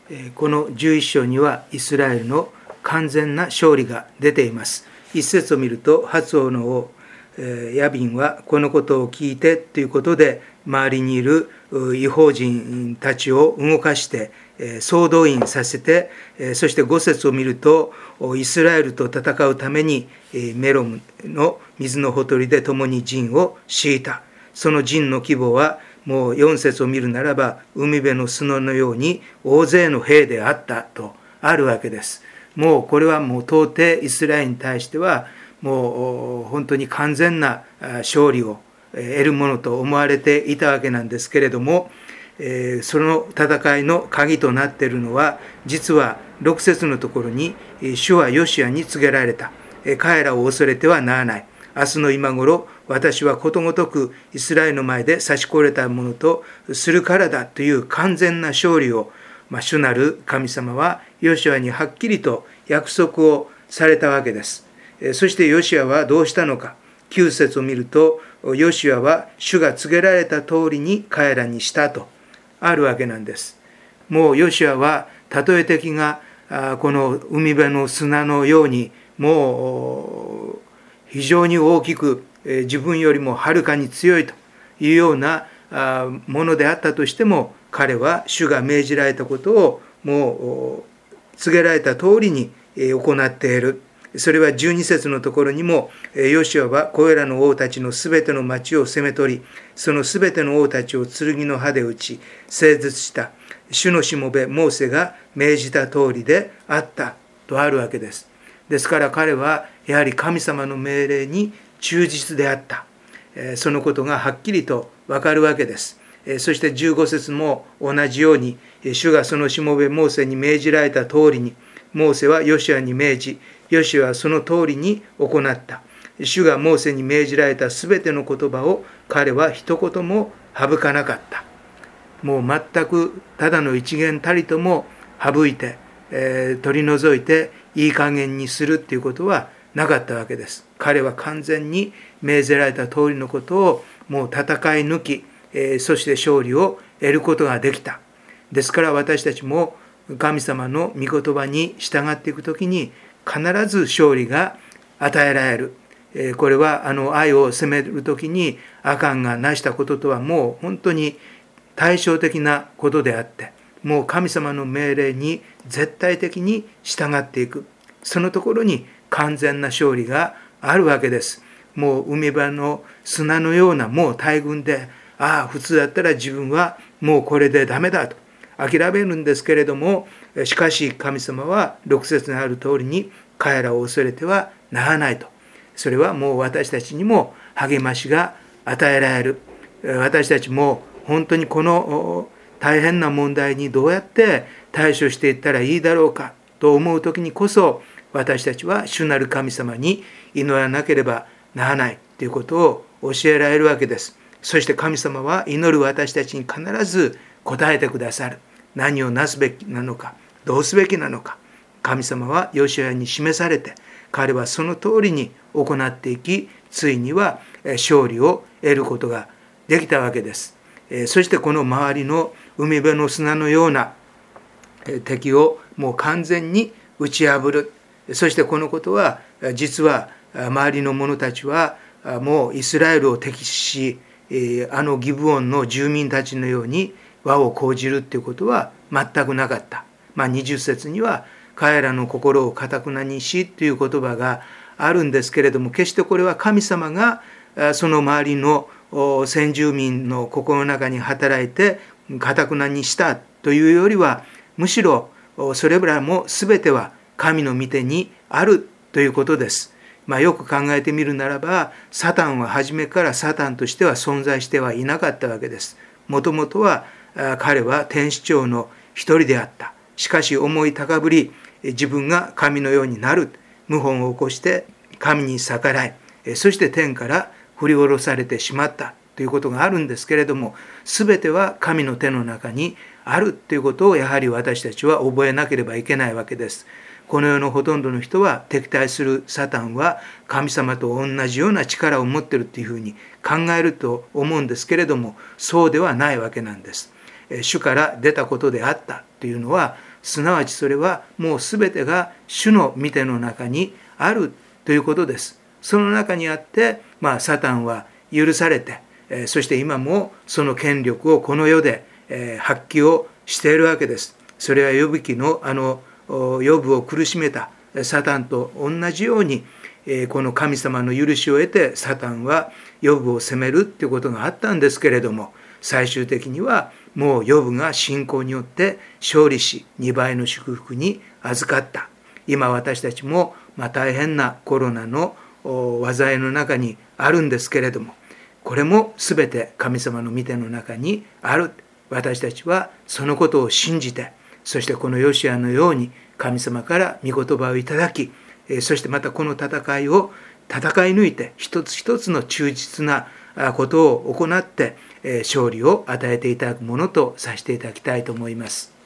この11章にはイスラエルの完全な勝利が出ています。一節を見ると、発王の王ヤビンはこのことを聞いてということで、周りにいる異邦人たちを動かして総動員させて、そして5節を見ると、イスラエルと戦うためにメロムの水のほとりで共に陣を敷いた。その陣の規模はもう4節を見るならば、海辺の砂のように大勢の兵であったとあるわけです。もうこれはもう到底イスラエルに対してはもう本当に完全な勝利を得るものと思われていたわけなんですけれども、その戦いの鍵となっているのは、実は6節のところに、主はヨシュアに告げられた。彼らを恐れてはならない。明日の今頃、私はことごとくイスラエルの前で刺しこれたものとするからだという完全な勝利を、主なる神様はヨシュアにはっきりと約束をされたわけです。そしてヨシュアはどうしたのか。9節を見ると、ヨシュアは主が告げられた通りに彼らにしたとあるわけなんです。もうヨシュアは、たとえ敵がこの海辺の砂のようにもう非常に大きく自分よりもはるかに強いというようなものであったとしても、彼は主が命じられたことをもう告げられた通りに行っている。それは12節のところにも、ヨシュアはこれらの王たちのすべての町を攻め取り、そのすべての王たちを剣の刃で打ち整絶した。主のしもべモーセが命じた通りであったとあるわけです。ですから彼はやはり神様の命令に忠実であった。そのことがはっきりとわかるわけです。そして15節も同じように、主がそのしもべモーセに命じられた通りに、モーセはヨシュアに命じ、ヨシュアはその通りに行った。主がモーセに命じられたすべての言葉を彼は一言も省かなかった。もう全くただの一言たりとも省いて、取り除いていい加減にするっていうことはなかったわけです。彼は完全に命ぜられた通りのことをもう戦い抜き、そして勝利を得ることができた。ですから私たちも神様の御言葉に従っていくときに必ず勝利が与えられる。これは愛を責めるときにアカンが成したこととはもう本当に対照的なことであって、もう神様の命令に絶対的に従っていく。そのところに完全な勝利があるわけです。もう海辺の砂のようなもう大群で、普通だったら自分はもうこれでダメだと諦めるんですけれども、しかし神様は6節にある通りに彼らを恐れてはならないと。それはもう私たちにも励ましが与えられる。私たちも本当にこの大変な問題にどうやって対処していったらいいだろうかと思う時にこそ、私たちは主なる神様に祈らなければならないということを教えられるわけです。そして神様は祈る私たちに必ず答えてくださる。何をなすべきなのか、どうすべきなのか、神様はヨシュアに示されて、彼はその通りに行っていき、ついには勝利を得ることができたわけです。そしてこの周りの海辺の砂のような敵をもう完全に打ち破る。そしてこのことは実は周りの者たちはもうイスラエルを敵視し、ギブオンの住民たちのように和を講じるということは全くなかった。20節には彼らの心を堅なにしという言葉があるんですけれども、決してこれは神様がその周りの先住民の心の中に働いて堅なにしたというよりは、むしろそれらも全ては神の御手にあるということです。よく考えてみるならば、サタンは初めからサタンとしては存在してはいなかったわけです。もともとは彼は天使長の一人であった。しかし思い高ぶり、自分が神のようになる謀反を起こして神に逆らい、そして天から振り下ろされてしまったということがあるんですけれども、全ては神の手の中にあるということをやはり私たちは覚えなければいけないわけです。この世のほとんどの人は敵対するサタンは神様と同じような力を持っているというふうに考えると思うんですけれども、そうではないわけなんです。主から出たことであったというのはすなわちそれはもうすべてが主の御手の中にあるということです。その中にあって、サタンは許されて、そして今もその権力をこの世で発揮をしているわけです。それはヨブ記のヨブを苦しめたサタンと同じように、この神様の許しを得てサタンはヨブを責めるということがあったんですけれども、最終的にはもうヨブが信仰によって勝利し、2倍の祝福に預かった。今私たちも大変なコロナの災いの中にあるんですけれども、これも全て神様の御手の中にある。私たちはそのことを信じて、そしてこのヨシアのように神様から御言葉をいただき、そしてまたこの戦いを戦い抜いて一つ一つの忠実なことを行って勝利を与えていただくものとさせていただきたいと思います。